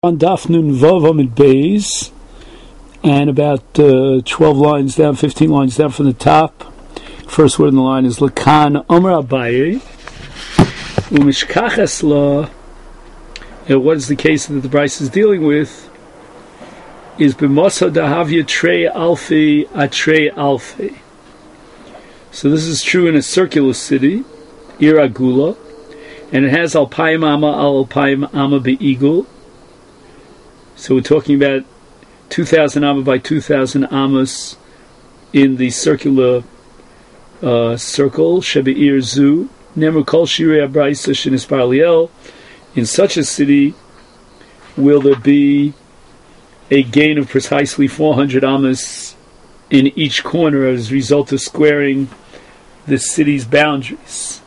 On Daf Nun Vav Amid Beis, and about 12 lines down, 15 lines down from the top. First word in the line is Lakan Omer Abaye Umishkachas La. What is the case that the Bryce is dealing with? Is B'mosa Dahavya Trei Alfi Atrei Alfi. So this is true in a circular city, Iragula, and it has Alpayim Amma Al Alpayim Amma Be'igul. So we're talking about 2,000 amma by 2,000 ammas in the circular circle. Shebe'ir zu nemer kol shirei abraisa shenispar liel. In such a city, will there be a gain of precisely 400 ammas in each corner as a result of squaring the city's boundaries?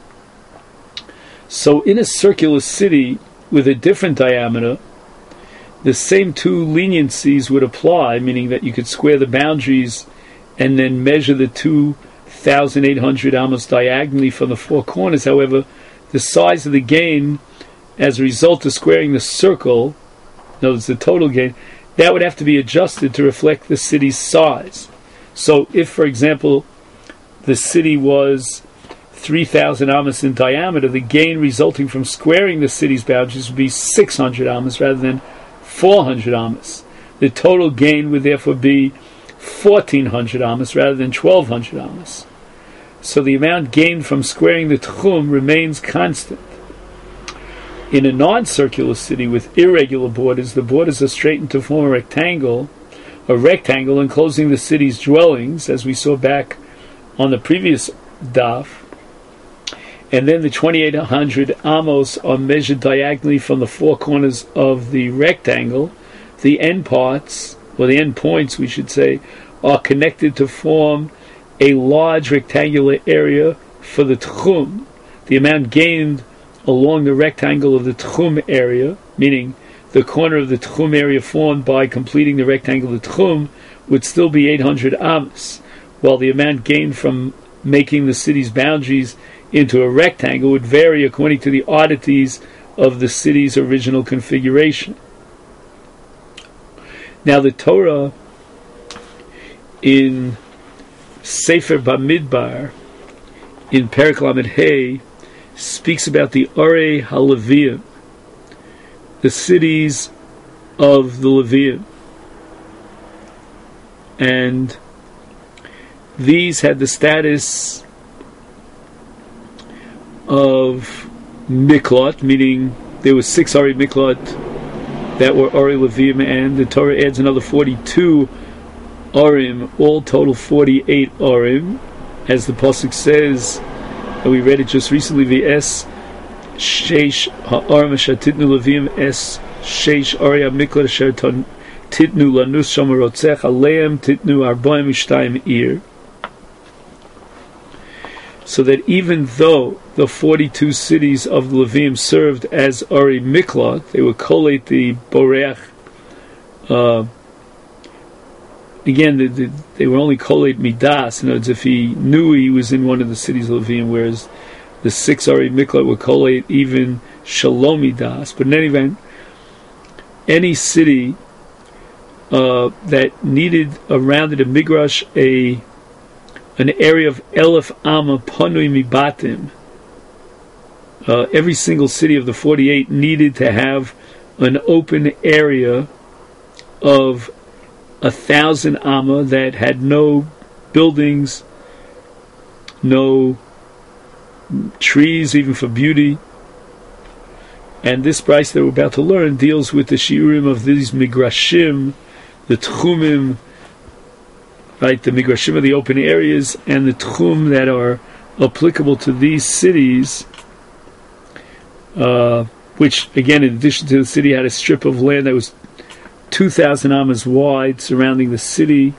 So in a circular city with a different diameter, the same two leniencies would apply, meaning that you could square the boundaries and then measure the 2,800 ammas diagonally from the four corners. However, the size of the gain as a result of squaring the circle, in other words, the total gain, that would have to be adjusted to reflect the city's size. So if, for example, the city was 3,000 ammas in diameter, the gain resulting from squaring the city's boundaries would be 600 ammas rather than 400 ammas. The total gain would therefore be 1,400 ammas rather than 1,200 ammas. So the amount gained from squaring the tchum remains constant. In a non-circular city with irregular borders, the borders are straightened to form a rectangle enclosing the city's dwellings, as we saw back on the previous daf. And then the 2,800 amos are measured diagonally from the four corners of the rectangle. The end parts, or the end points, we should say, are connected to form a large rectangular area for the tchum. The amount gained along the rectangle of the tchum area, meaning the corner of the tchum area formed by completing the rectangle of the tchum, would still be 800 amos, while the amount gained from making the city's boundaries into a rectangle would vary according to the oddities of the city's original configuration. Now the Torah in Sefer Bamidbar, in Perek Lamed Hey, speaks about the Orei HaLeviim, the cities of the Leviim. And these had the status of Miklot, meaning there were 6 Orei Miklot that were Orei Leviim, and the Torah adds another 42 Orim, all total 48 Orim, as the Pasuk says, and we read it just recently, V'es Sheish Ha'orim Asher Titnu Leviim Es Sheish Orei HaMiklot Asher Titnu Lanus Sham Rotzech Aleim Titnu Arbaim Mishtayim Ir. So that even though the 42 cities of the Leviim served as Orei Miklot, they would collate the Boreach. Again, they were only collate Midas. In other words, if he knew he was in one of the cities of Leviim, whereas the 6 Orei Miklot would collate even Shalom Midas. But in any event, any city that needed around it a migrash, an area of Elef Amma Panui Mibatim. Every single city of the 48 needed to have an open area of 1,000 Amma that had no buildings, no trees, even for beauty. And this price that we're about to learn deals with the shiurim of these migrashim, the tchumim, right, the migrashim of the open areas, and the tchum that are applicable to these cities, which, again, in addition to the city, had a strip of land that was 2,000 ammas wide surrounding the city,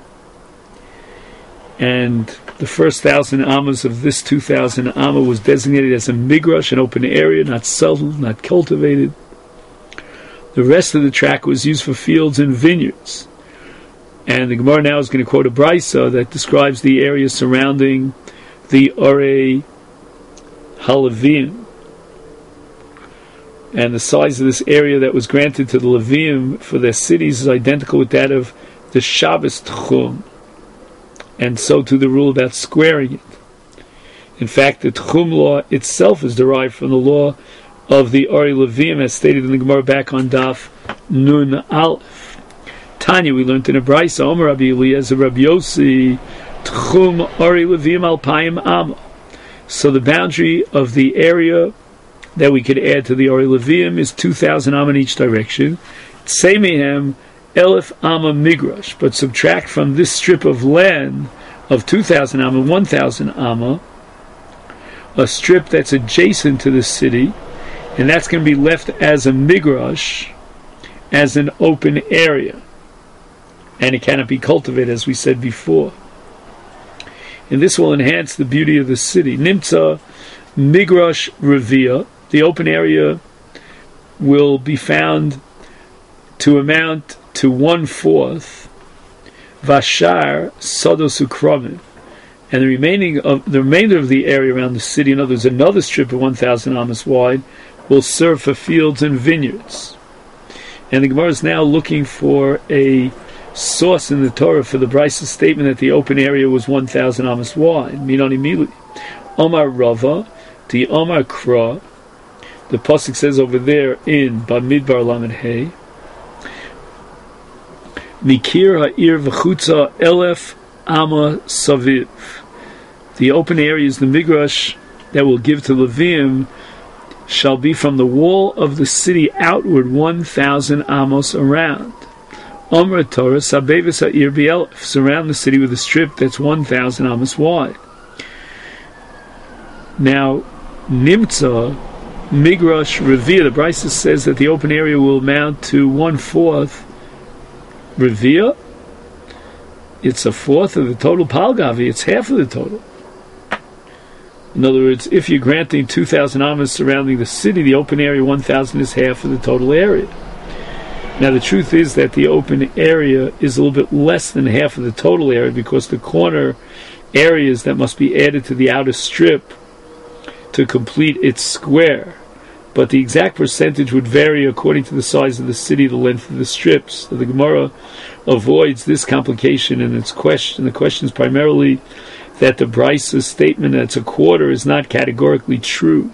and the first 1,000 ammas of this 2,000 amma was designated as a migrash, an open area, not settled, not cultivated. The rest of the tract was used for fields and vineyards. And the Gemara now is going to quote a brisa that describes the area surrounding the Orei HaLeviim. And the size of this area that was granted to the Levium for their cities is identical with that of the Shabbos Tchum. And so too the rule about squaring it. In fact, the Tchum law itself is derived from the law of the Ori Levium, as stated in the Gemara back on Daf Nun Aleph. Tanya, we learned in a Brisa, Omer Rabbi Eliezer Rabbi Yossi, Tchum Ori Levium Alpayim Amma. So the boundary of the area that we could add to the Ori Levium is 2,000 Amma in each direction. Tzeimehem Elef Amma Migrash, but subtract from this strip of land of 2,000 Amma, 1,000 Amma, a strip that's adjacent to the city, and that's going to be left as a Migrash, as an open area. And it cannot be cultivated, as we said before. And this will enhance the beauty of the city. Nimtza Migrash Revia, the open area will be found to amount to 1/4 Vashar Sodos Ukramim, and the remainder of the area around the city, in other words, another strip of 1,000 amos wide, will serve for fields and vineyards. And the Gemara is now looking for a source in the Torah for the Brisa's statement that the open area was 1,000 amos wide. Minani Mili, Omar Rava, the Omar Kra. The pasuk says over there in Bamidbar Lamed Hey, Mikir ha'ir v'chutza elef amma saviv. The open areas, the migrash that will give to Levium, shall be from the wall of the city outward 1,000 amos around. Omer Torah sabevis ha'ir bi'elef. Surround the city with a strip that's 1,000 amos wide. Now, Nimtza Migrash Revia, the Brisa says that the open area will amount to 1/4 Revia. It's 1/4 of the total Palgavi, it's half of the total. In other words, if you're granting 2,000 amos surrounding the city, the open area 1,000 is half of the total area. Now the truth is that the open area is a little bit less than half of the total area, because the corner areas that must be added to the outer strip to complete its square, but the exact percentage would vary according to the size of the city, the length of the strips. So the Gemara avoids this complication in its question. The question is primarily that the Brisa's statement that it's 1/4 is not categorically true.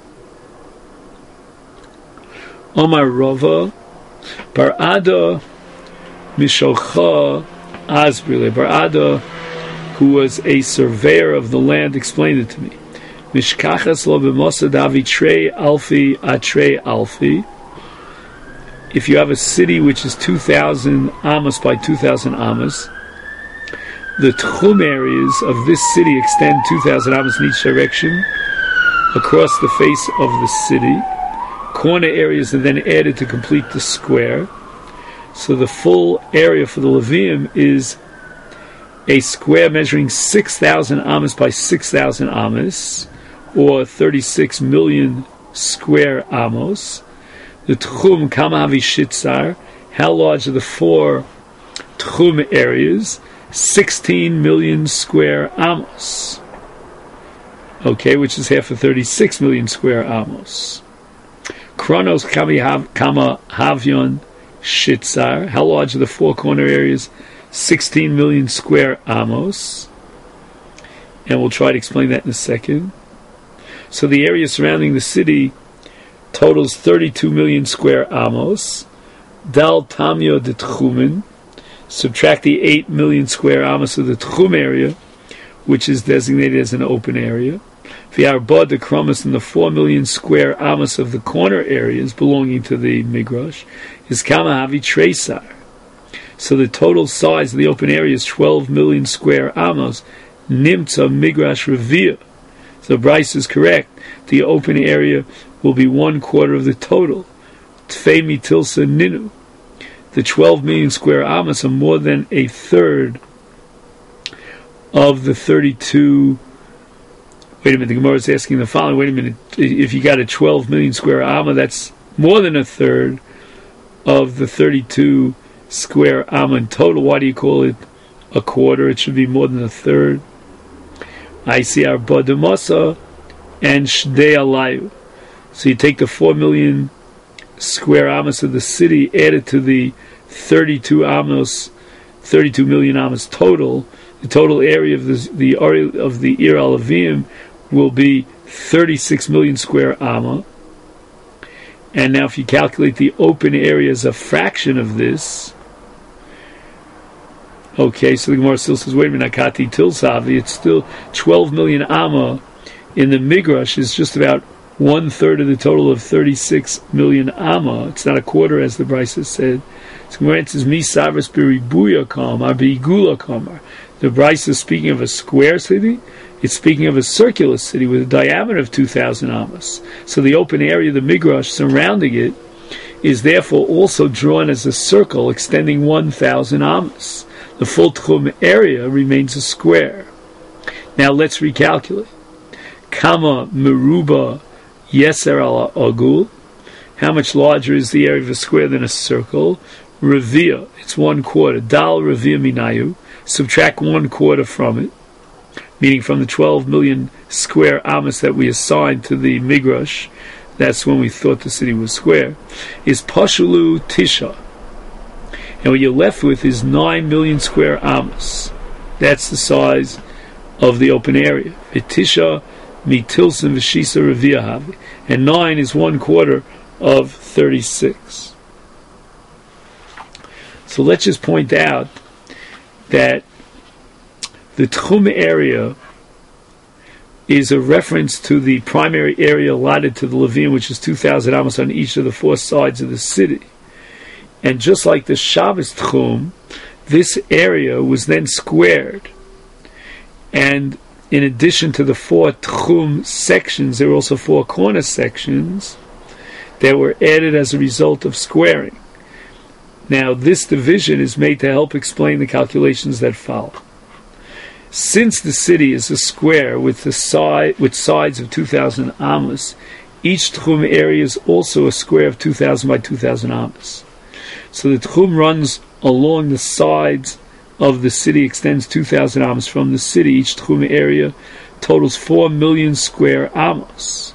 Omar Rava, Barada Mishocha Asbrile. Barada, who was a surveyor of the land, explained it to me. Mishkachas lo b'mosad avi trei alfi atrei alfi. If you have a city which is 2,000 amos by 2,000 amos, the tchum areas of this city extend 2,000 amos in each direction across the face of the city. Corner areas are then added to complete the square. So the full area for the Levium is a square measuring 6,000 amos by 6,000 amos, or 36 million square amos. The tchum kamavi shitzar, how large are the 4 tchum areas? 16 million square amos. Okay, which is half of 36 million square amos. Kronos kama havyon shitzar, how large are the 4 corner areas? 16 million square amos. And we'll try to explain that in a second. So the area surrounding the city totals 32 million square amos. Dal tamyo de tchumen. Subtract the 8 million square amos of the tchum area, which is designated as an open area. V'arbad de kromas, and the 4 million square amos of the corner areas belonging to the migrash is kama havi tresar. So the total size of the open area is 12 million square amos. Nimtza migrash revia. So Bryce is correct. The open area will be 1/4 of the total. Tfei mitilsa ninu. The 12 million square amos are more than 1/3 of the 32. Wait a minute, the Gemara is asking the following. Wait a minute, if you got a 12 million square amma, that's more than 1/3 of the 32 square amma in total. Why do you call it 1/4? It should be more than 1/3. I see our Badamasa and Shdei Alayu. So you take the 4 million square amos of the city added to the 32 million amos total, the total area of the Ir Alavim will be 36 million square amma. And now if you calculate the open area as a fraction of this, okay, so the Gemara still says, wait a minute, Akati Tilsavi, it's still 12 million amma in the Migrash is just about 1/3 of the total of 36 million amma. It's not a quarter, as the Brisa said. So Gemara says, Mi Savras Biribuya Kamar, Biigula Kamar. The Brisa is speaking of a square city. It's speaking of a circular city with a diameter of 2,000 amas. So the open area, the Migrash surrounding it, is therefore also drawn as a circle extending 1,000 amas. The full Tchum area remains a square. Now let's recalculate. Kama Meruba Yeser ala Agul. How much larger is the area of a square than a circle? Revia, it's 1/4. Dal Revia Minayu. Subtract 1/4 from it, meaning from the 12 million square amas that we assigned to the Migrash, that's when we thought the city was square, is Pashulu Tisha. And what you're left with is 9 million square amas. That's the size of the open area. Vitisha mitilsim v'shisa reviahavi. And 9 is 1/4 of 36. So let's just point out that the Tchum area is a reference to the primary area allotted to the Levim, which is 2,000 amos on each of the 4 sides of the city. And just like the Shabbos Tchum, this area was then squared. And in addition to the 4 Tchum sections, there were also 4 corner sections that were added as a result of squaring. Now, this division is made to help explain the calculations that follow. Since the city is a square with sides of 2,000 amas, each Tchum area is also a square of 2,000 by 2,000 amas. So the Tchum runs along the sides of the city, extends 2,000 amas from the city. Each Tchum area totals 4 million square amas.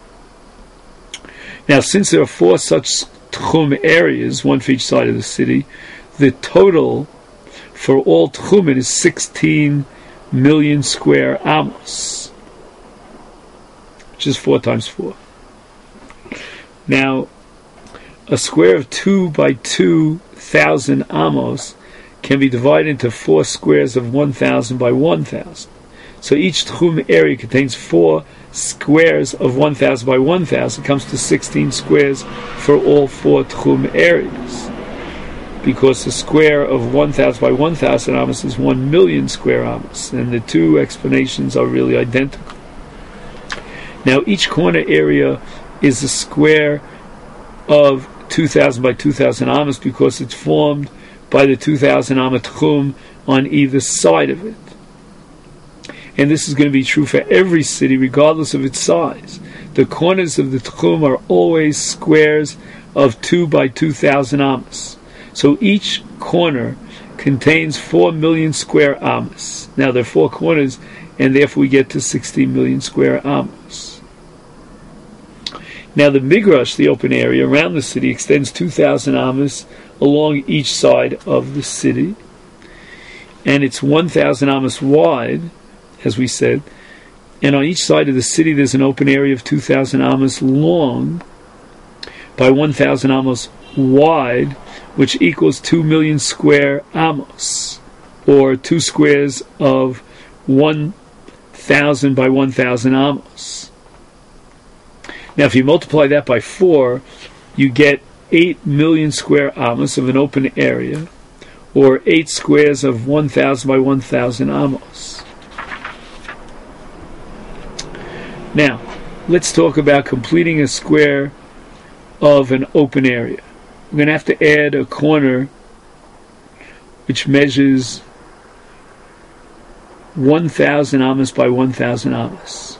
Now, since there are 4 such Tchum areas, one for each side of the city, the total for all Tchumen is 16 million square amos, which is 4 times 4. Now, a square of 2 by 2,000 amos can be divided into 4 squares of 1,000 by 1,000. So each Tchum area contains 4 squares of 1,000 by 1,000. It comes to 16 squares for all 4 Tchum areas, because the square of 1,000 by 1,000 amos is 1 million square amos, and the 2 explanations are really identical. Now, each corner area is a square of 2,000 by 2,000 amos because it's formed by the 2,000 amma Tchum on either side of it. And this is going to be true for every city, regardless of its size. The corners of the Tchum are always squares of 2 by 2,000 amas. So each corner contains 4 million square amas. Now there are 4 corners, and therefore we get to 16 million square amas. Now the Migrash, the open area around the city, extends 2,000 amas along each side of the city, and it's 1,000 amas wide, as we said, and on each side of the city there's an open area of 2,000 amas long by 1,000 amas wide, which equals 2 million square amos, or 2 squares of 1,000 by 1,000 amos. Now if you multiply that by 4, you get 8 million square amos of an open area, or 8 squares of 1,000 by 1,000 amos. Now, let's talk about completing a square of an open area. We're going to have to add a corner which measures 1,000 amas by 1,000 amas.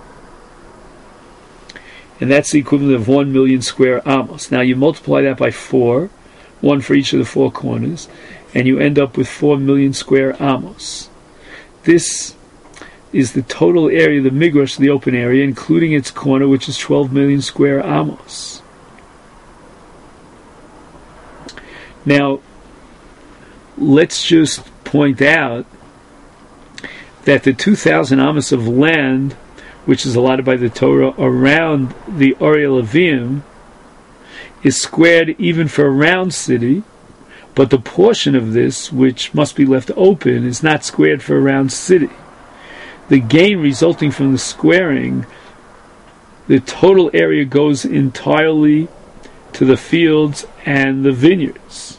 And that's the equivalent of 1 million square amos. Now you multiply that by 4, 1 for each of the 4 corners, and you end up with 4 million square amos. This is the total area of the Migrash, the open area, including its corner, which is 12 million square amos. Now, let's just point out that the 2,000 amos of land, which is allotted by the Torah around the Orei Levim, is squared even for a round city, but the portion of this which must be left open is not squared for a round city. The gain resulting from the squaring, the total area goes entirely to the fields and the vineyards.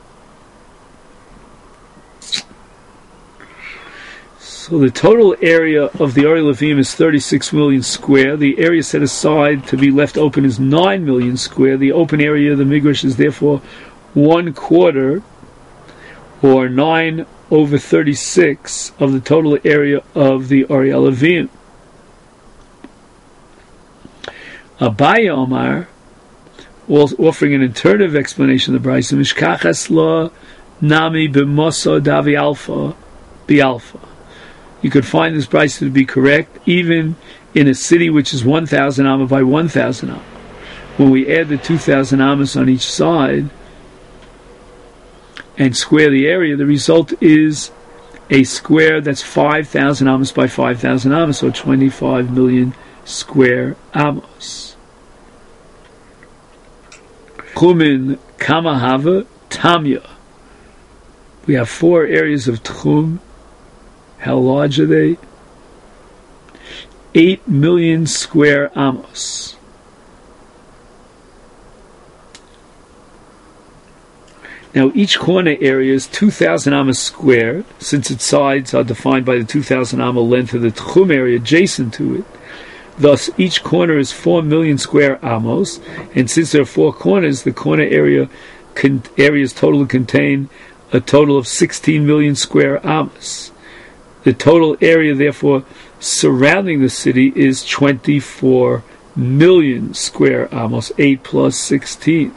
So the total area of the Orei Levim is 36 million square. The area set aside to be left open is 9 million square. The open area of the Midrash is therefore 1/4, or 9/36 of the total area of the Orei Levim. Abaye Omar, offering an alternative explanation of the Brisa, Mishkachas la nami b'mosa davi alpha bi'alpha. You could find this Brisa to be correct even in a city which is 1,000 amma by 1,000 amma. When we add the 2,000 ammas on each side and square the area, the result is a square that's 5,000 ammas by 5,000 ammas, so 25 million square ammas. Tchumin Kamahava Tamya. We have 4 areas of Tchum. How large are they? 8 million square amos. Now each corner area is 2,000 amos square, since its sides are defined by the 2,000 amma length of the Tchum area adjacent to it. Thus each corner is 4 million square amos, and since there are 4 corners, the corner areas total contain a total of 16 million square amos. The total area, therefore, surrounding the city is 24 million square amos, 8 plus 16.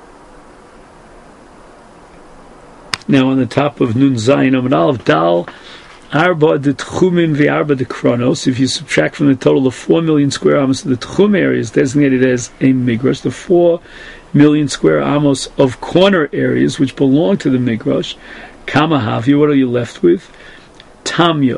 Now on the top of Nun Zayin Amud Aleph, Dal Arba de Tchumin ve'arba de Kronos, if you subtract from the total of 4 million square amos of the Tchum areas designated as a Midrash, the 4 million square amos of corner areas which belong to the Midrash, Kamahavi, what are you left with? Tamnia,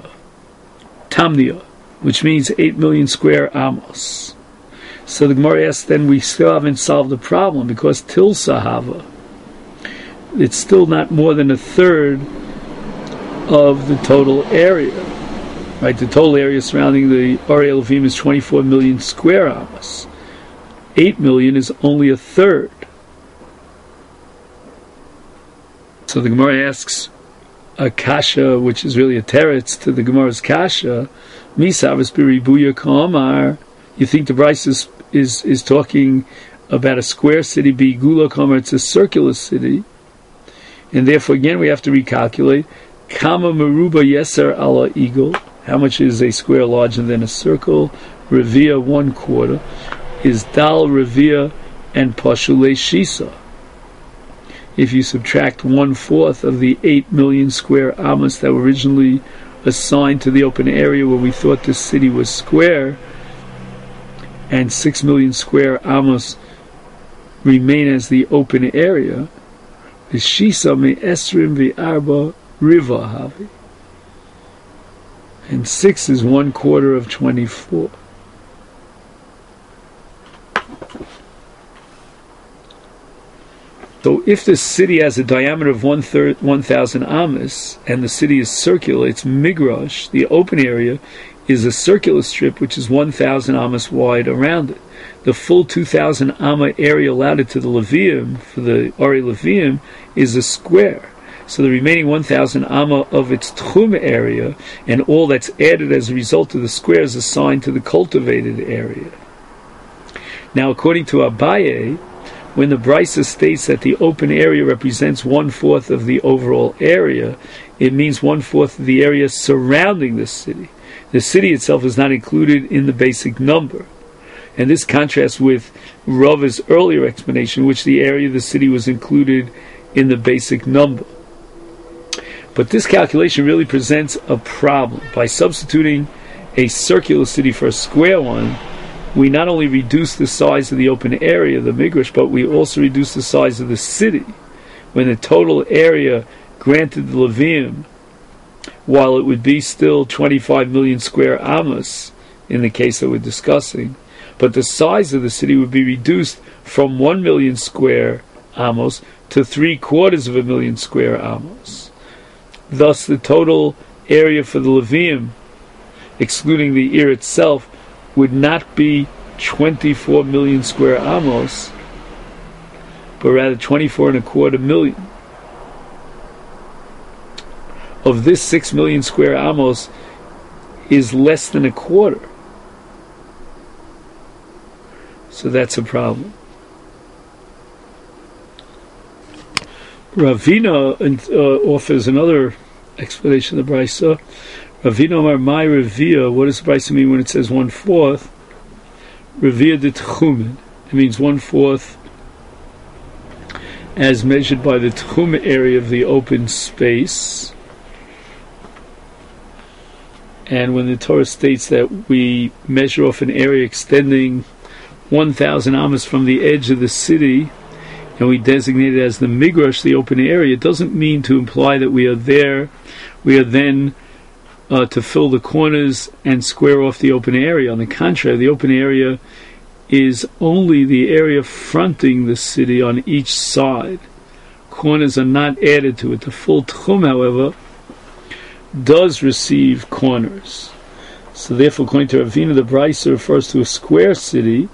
which means 8 million square amos. So the Gemara asks, then we still haven't solved the problem, because Til Sahava, it's still not more than 1/3 of the total area. Right, the total area surrounding the Orei Levim is 24 million square amos. 8 million is only 1/3. So the Gemara asks a kasha, which is really a teretz to the Gemara's kasha, Misavas b'ribuya k'omar. You think the Brisa is talking about a square city, b'igula k'omar, it's a circular city, and therefore again we have to recalculate kama meruba yeser ala eagle. How much is a square larger than a circle? Revia 1/4 is dal revia and pashule shisa. If you subtract 1/4 of the 8 million square amos that were originally assigned to the open area where we thought this city was square, and 6 million square amos remain as the open area, the shisa me esrim v'arba riva havi, and 6 is 1/4 of 24. So if the city has a diameter of 1,000 amos, and the city is circular, it's migrash, the open area is a circular strip which is 1,000 amos wide around it. The full 2,000 amma area allotted to the Levium, for the Orei Levim, is a square. So the remaining 1,000 amma of its Tchum area, and all that's added as a result of the square, is assigned to the cultivated area. Now according to Abaye, when the Brisa states that the open area represents 1/4 of the overall area, it means 1/4 of the area surrounding the city. The city itself is not included in the basic number. And this contrasts with Rava's earlier explanation, which the area of the city was included in the basic number. But this calculation really presents a problem. By substituting a circular city for a square one, we not only reduce the size of the open area, the midrash, but we also reduce the size of the city, when the total area granted the Levium, while it would be still 25 million square amos in the case that we're discussing, but the size of the city would be reduced from 1 million square amos to 750,000 square amos. Thus, the total area for the Levium, excluding the Ir itself, would not be 24 million square amos, but rather 24.25 million. Of this 6 million square amos is less than a quarter. So that's a problem. Ravina offers another explanation of the Brisa. Ravina Amar Mai Revia. What does the Brisa mean when it says 1/4? Revia de Tchumen. It means 1/4 as measured by the Tchum area of the open space. And when the Torah states that we measure off an area extending 1,000 amos from the edge of the city, and we designate it as the Migrash, the open area, it doesn't mean to imply that we are then to fill the corners and square off the open area. On the contrary, the open area is only the area fronting the city on each side. Corners are not added to it. The full Tchum, however, does receive corners. So therefore, according to Ravina, the Brisa refers to a square city,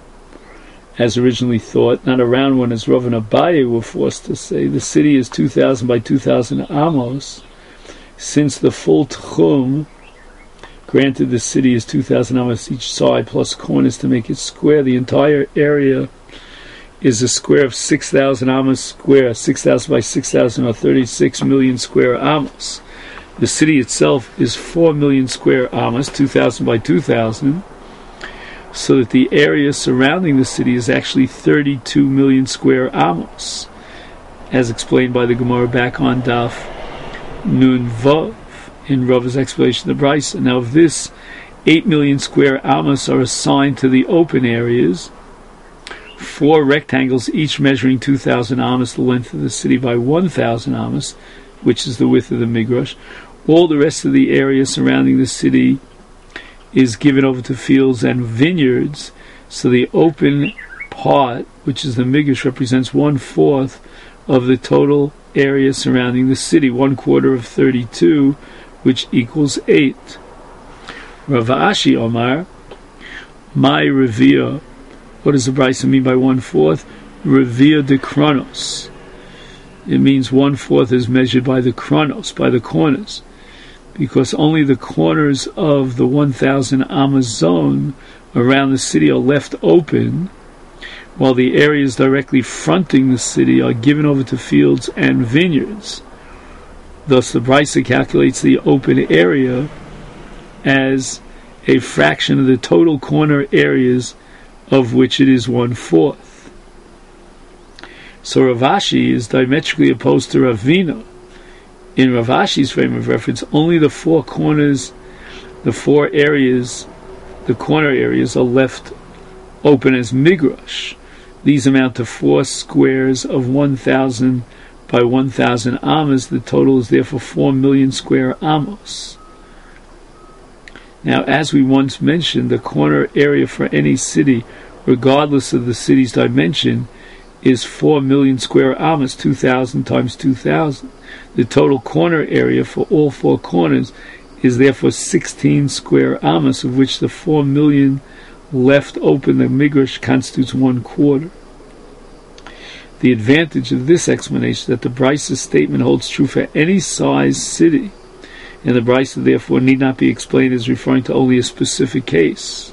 as originally thought, not a round one as Rav and Abaye were forced to say. The city is 2,000 by 2,000 amos. Since the full Tchum granted the city is 2,000 amos each side, plus corners to make it square, the entire area is a square of 6,000 amos square. 6,000 by 6,000 or 36 million square amos. The city itself is 4 million square amos, 2,000 by 2,000, so that the area surrounding the city is actually 32 million square amos, as explained by the Gemara back on Daf Nun Vav in Rav's explanation of the Brisa. Now, of this, 8 million square amos are assigned to the open areas, 4 rectangles, each measuring 2,000 amos, the length of the city, by 1,000 amos, which is the width of the Migrash. All the rest of the area surrounding the city is given over to fields and vineyards, so the open part, which is the Migrash, represents 1/4 of the total area surrounding the city, 1/4 of 32, which equals 8. Rav Ashi Omar, my Revia. What does the Brisa mean by 1/4? Revia de Kronos. It means 1/4 is measured by the Kronos, by the corners, because only the corners of the 1,000 amos zone around the city are left open, while the areas directly fronting the city are given over to fields and vineyards. Thus, the Brisa calculates the open area as a fraction of the total corner areas, of which it is 1/4. So Rav Ashi is diametrically opposed to Ravina. In Rav Ashi's frame of reference, only the 4 corners, the 4 areas, the corner areas are left open as Migrash. These amount to 4 squares of 1,000 by 1,000 amos. The total is therefore 4 million square amos. Now, as we once mentioned, the corner area for any city, regardless of the city's dimension, is 4 million square amos, 2,000 times 2,000. The total corner area for all 4 corners is therefore 16 square amos, of which the 4 million left open, the Migrash, constitutes 1/4. The advantage of this explanation is that the Brisa statement holds true for any size city, and the Brisa therefore need not be explained as referring to only a specific case.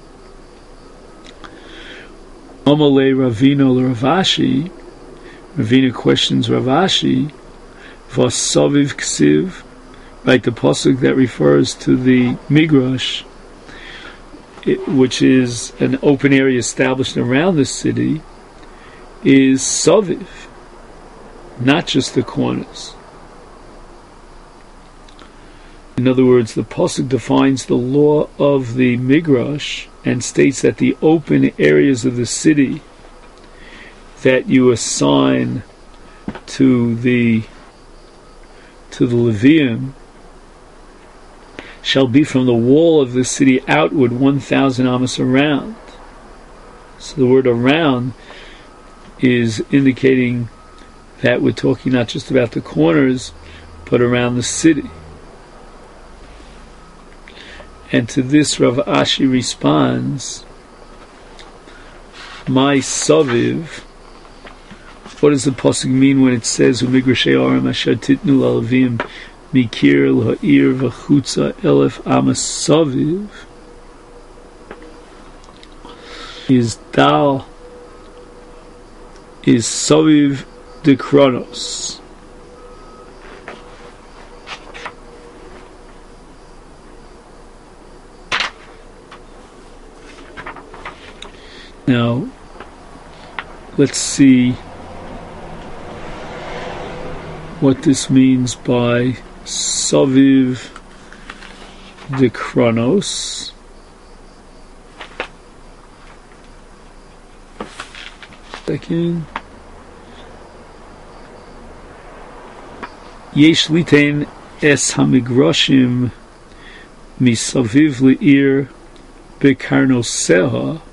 Amalei Ravino Rav Ashi. Ravina questions Rav Ashi. Vasaviv Ksiv, right? The pasuk that refers to the Migrash, which is an open area established around the city, is Saviv, not just the corners. In other words, the pasuk defines the law of the Migrash and states that the open areas of the city that you assign to the Levium shall be from the wall of the city outward 1,000 amos around. So the word around is indicating that we're talking not just about the corners, but around the city. And to this Rav Ashi responds, my Saviv. What does the pasuk mean when it says umigrashei arim asher titnu l'alevim mikir l'ha'ir v'chutza elef amas saviv? Is saviv de kronos. Now, let's see what this means by Saviv de Kronos. Second. Yesh litain es hamigroshim misaviv le'ir bekarnoseha,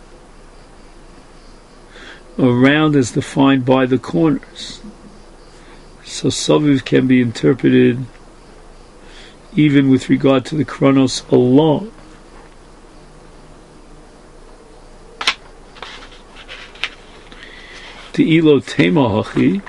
around as defined by the corners. So Saviv can be interpreted even with regard to the Kronos alone. Te'ilo temahachi.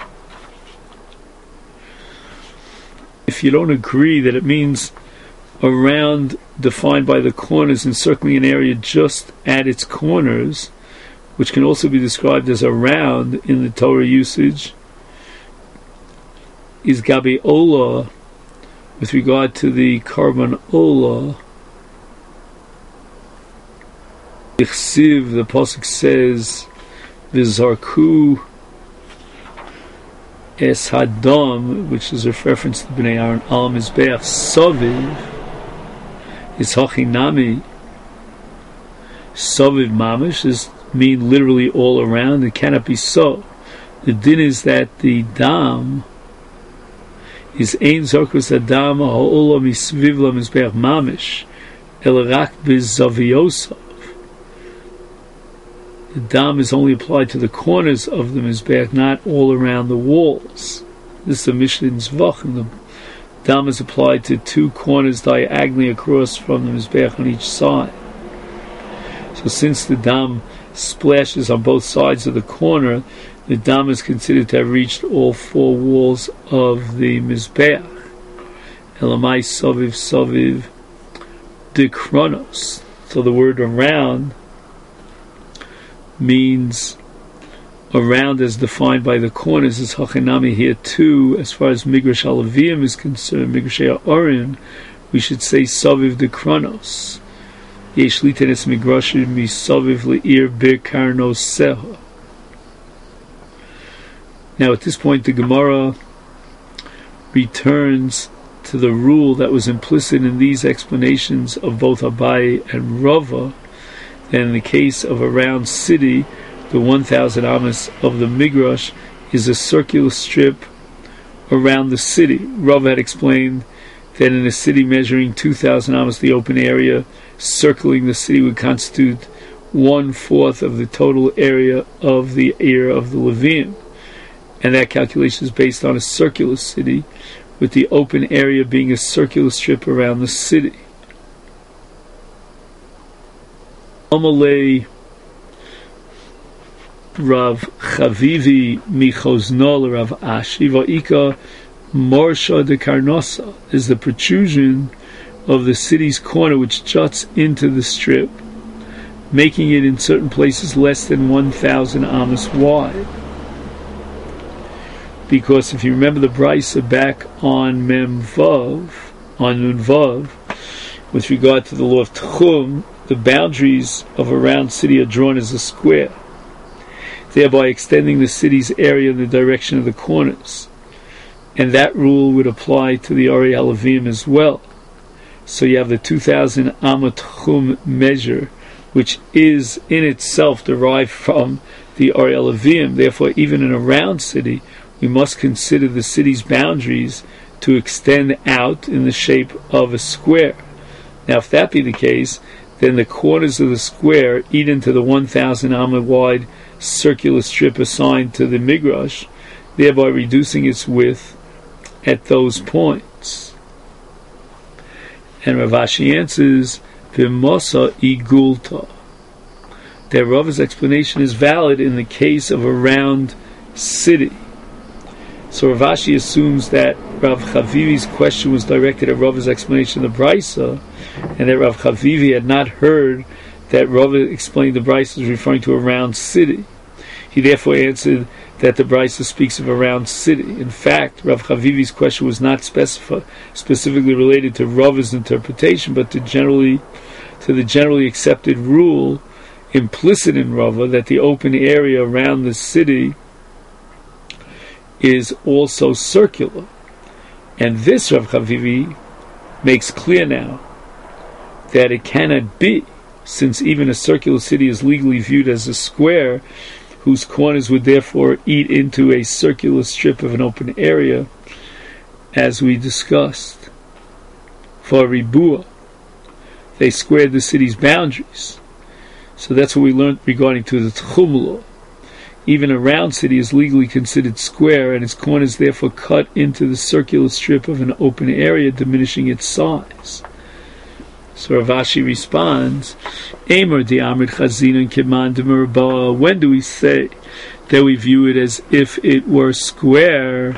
If you don't agree that it means around defined by the corners, encircling an area just at its corners, which can also be described as around in the Torah usage, is Gabi Ola, with regard to the Karban Ola. Ichsiv, the pasuk says, V'zarku es hadam, which is a reference to Bnei Aaron al Mizbeach Saviv, is hachinami. Saviv mamish is mean literally all around. It cannot be so. The din is that the dam is ein zarkus adam ha'ola misviv lamizbeach mamish el rak bizaviosav. The dam is only applied to the corners of the mizbeach, not all around the walls. This is the Mishnah in Zvach, and the dam is applied to two corners diagonally across from the mizbeach on each side. So since the dam splashes on both sides of the corner, the dam is considered to have reached all four walls of the mizbeach. Elamai saviv saviv de kronos. So the word around means around as defined by the corners. Is hachinami here too, as far as Migrash Alavim is concerned, Migrash Ha'arim, we should say saviv de kronos. Yesh litenes migrashim misaviv le'ir bekarnoseha. Now at this point the Gemara returns to the rule that was implicit in these explanations of both Abai and Rava, that in the case of a round city, the 1,000 amos of the Migrash is a circular strip around the city. Rava had explained that in a city measuring 2,000 amos, the open area circling the city would constitute 1/4 of the total area of the area of the Levium, and that calculation is based on a circular city, with the open area being a circular strip around the city. Amalei Rav Chavivi Michoznol Rav Ashi Va'ika Morsha de Karnosa is the protrusion of the city's corner which juts into the strip, making it in certain places less than 1,000 amos wide. Because if you remember the Brisa back on Mem Vav, on Nun Vav, with regard to the law of Tchum, the boundaries of a round city are drawn as a square, thereby extending the city's area in the direction of the corners. And that rule would apply to the Ari Alavim as well. So you have the 2,000 Amot Chum measure, which is in itself derived from the Ari Alavim. Therefore, even in a round city, we must consider the city's boundaries to extend out in the shape of a square. Now, if that be the case, then the corners of the square eat into the 1,000 amma wide circular strip assigned to the migrash, thereby reducing its width at those points. And Rav Ashi answers, V'mosa igulta. That Rav's explanation is valid in the case of a round city. So Rav Ashi assumes that Rav Chavivi's question was directed at Rav's explanation of the Brisa, and that Rav Chavivi had not heard that Rav explained the Brisa was referring to a round city. He therefore answered that the Brisa speaks of a round city. In fact, Rav Chavivi's question was not specifically related to Rav's interpretation, but to the generally accepted rule implicit in Rava that the open area around the city is also circular. And this Rav Chavivi makes clear now that it cannot be, since even a circular city is legally viewed as a square, whose corners would therefore eat into a circular strip of an open area, as we discussed. For Ribua, they squared the city's boundaries. So that's what we learned regarding to the Tchum law. Even a round city is legally considered square, and its corners therefore cut into the circular strip of an open area, diminishing its size. So Rav Ashi responds, Eimer di Amrit Chazina Kiman de Merba. When do we say that we view it as if it were square?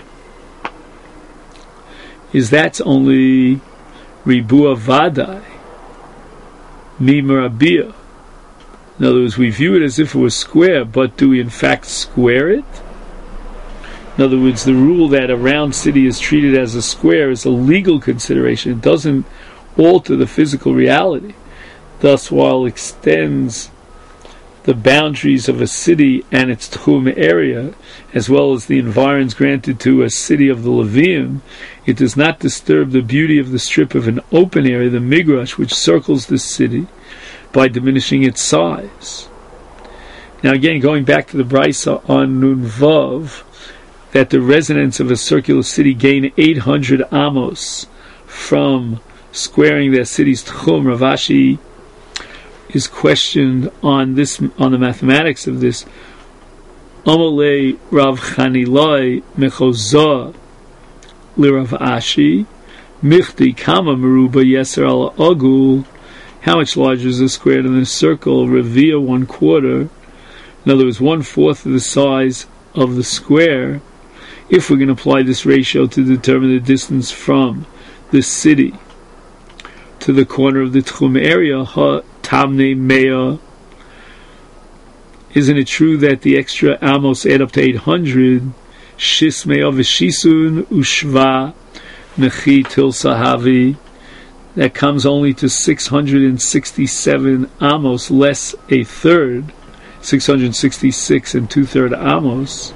Is that's only Ribua Vadai, Mi Merabia. In other words, we view it as if it was square, but do we in fact square it? In other words, the rule that a round city is treated as a square is a legal consideration. It doesn't alter the physical reality. Thus, while it extends the boundaries of a city and its tchum area, as well as the environs granted to a city of the Levium, it does not disturb the beauty of the strip of an open area, the migrash, which circles the city, by diminishing its size. Now again, going back to the Brisa on Nun Vav, that the residents of a circular city gain 800 amos from squaring their city's tchum. Rav Ashi is questioned on the mathematics of this. Amalei Rav Chanilai mechozah lirav Ashi michti kama meruba yeser al agul. How much larger is the square than the circle? Revia 1/4. In other words, 1/4 of the size of the square. If we're going to apply this ratio to determine the distance from the city to the corner of the tchum area, ha tamne mea. Isn't it true that the extra amos add up to 800? Shis mea v'shisun ushva nechi til sahavi. That comes only to 667 amos, less a third, 666 and 2/3 amos.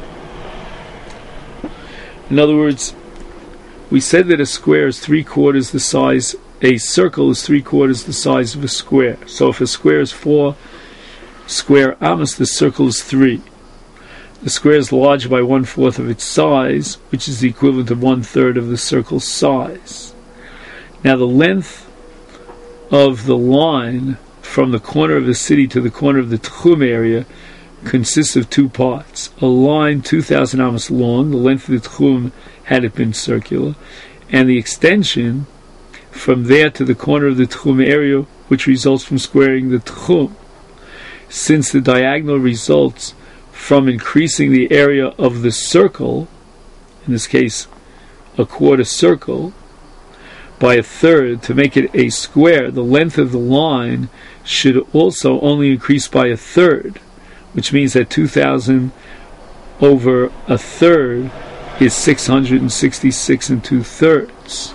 In other words, we said that a square is 3/4 the size, a circle is 3/4 the size of a square. So if a square is 4 square amos, the circle is 3. The square is larger by 1/4 of its size, which is the equivalent of 1/3 of the circle's size. Now the length of the line from the corner of the city to the corner of the tchum area consists of two parts. A line 2,000 amos long, the length of the tchum had it been circular, and the extension from there to the corner of the tchum area, which results from squaring the tchum. Since the diagonal results from increasing the area of the circle, in this case a quarter circle, by a third, to make it a square, the length of the line should also only increase by a third, which means that 2,000 over a third is 666 and 2/3.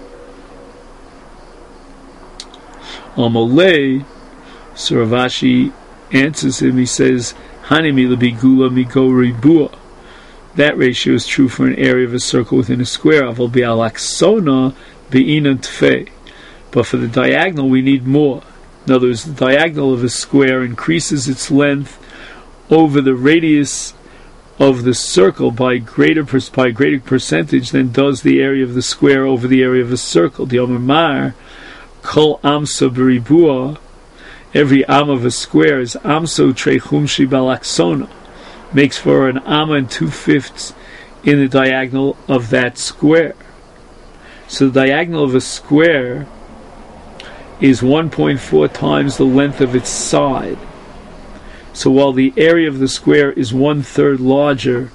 Amalei, so Rav Ashi answers him, he says, Hanimi lebigula migo ribua. That ratio is true for an area of a circle within a square. Aval bi'alaksona be'inan tfei. But for the diagonal we need more. In other words, the diagonal of a square increases its length over the radius of the circle by greater percentage than does the area of the square over the area of a circle. The Omer Mar, Kol Amso Beribua, every am of a square is Amso Trechumshi Balaksona, makes for an amma and 2/5 in the diagonal of that square. So the diagonal of a square is 1.4 times the length of its side. So while the area of the square is 1/3 larger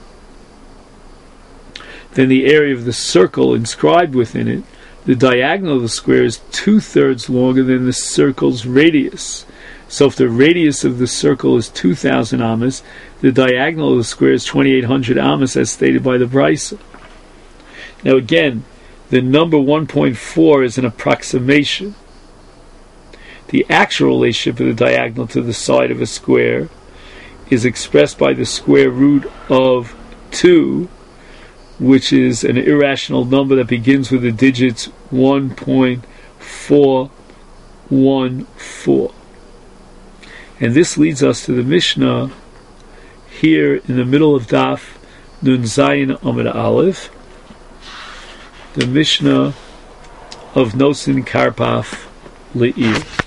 than the area of the circle inscribed within it, the diagonal of the square is 2/3 longer than the circle's radius. So if the radius of the circle is 2,000 amas, the diagonal of the square is 2,800 amas, as stated by the Brisa. Now again, the number 1.4 is an approximation. The actual relationship of the diagonal to the side of a square is expressed by the square root of 2, which is an irrational number that begins with the digits 1.414. And this leads us to the Mishnah here in the middle of Daf Nun Zayin Amud Aleph, the Mishnah of Nosin Karpaf Le'ir.